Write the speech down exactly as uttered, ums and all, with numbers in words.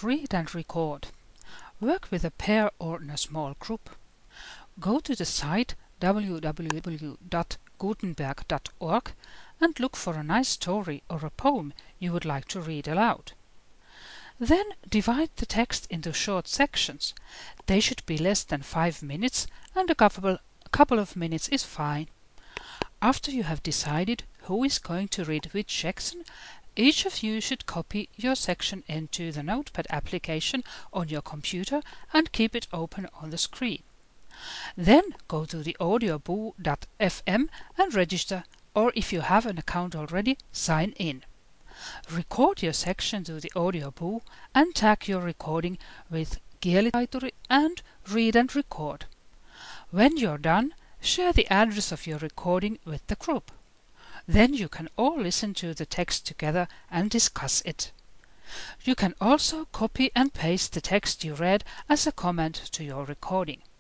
read and record. Work with a pair or in a small group. Go to the site w w w dot gutenberg dot org and look for a nice story or a poem you would like to read aloud. Then divide the text into short sections. They should be less than five minutes, and a couple, a couple of minutes is fine. After you have decided who is going to read which section, each of you should copy your section into the Notepad application on your computer and keep it open on the screen. Then go to the audioboo dot f m and register, or if you have an account already, sign in. Record your section to the Audioboo and tag your recording with Kielitaituri and Read and Record. When you're done, share the address of your recording with the group. Then you can all listen to the text together and discuss it. You can also copy and paste the text you read as a comment to your recording.